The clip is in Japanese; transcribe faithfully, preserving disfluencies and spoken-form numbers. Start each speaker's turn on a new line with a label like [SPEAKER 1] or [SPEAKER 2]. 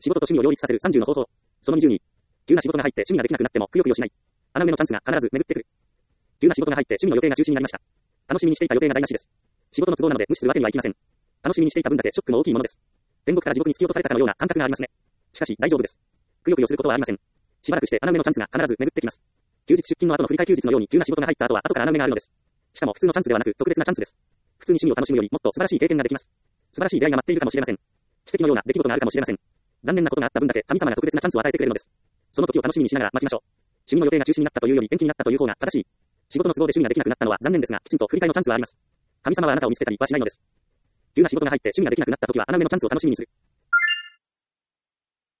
[SPEAKER 1] 仕事と趣味を両立させるさんじゅうの方法。そのにじゅうに。急な仕事が入って趣味ができなくなってもくよくよしない。穴埋めのチャンスが必ず巡ってくる。急な仕事が入って趣味の予定が中止になりました。楽しみにしていた予定が台無しです。仕事の都合なので無視するわけにはいきません。楽しみにしていた分だけショックも大きいものです。天国から地獄に突き落とされたかのような感覚がありますね。しかし大丈夫です。くよくよすることはありません。しばらくして穴埋めのチャンスが必ず巡ってきます。休日出勤の後の振り替え休日のように急な仕事が入った後は後から穴埋めがあるのです。しかも普通のチャンスではなく特別なチャンスです。普通に趣味を楽しむよりもっと素晴らしい経験ができます。素晴らしい出会いが待っているかもしれません。奇跡のような出来事があるかもしれません。残念なことがあった分だけ神様が特別なチャンスを与えてくれるのです。その時を楽しみにしながら待ちましょう。趣味の予定が中止になったというより延期になったという方が正しい。仕事の都合で趣味ができなくなったのは残念ですが、きちんと振り替えのチャンスはあります。神様はあなたを見捨てたりはしないのです。急な仕事が入って趣味ができなくなった時は穴埋めのチャンスを楽しみにする。